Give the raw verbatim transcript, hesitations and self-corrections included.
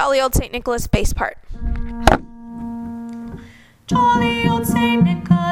Jolly Old Saint Nicholas bass part. Jolly old Saint Nicholas.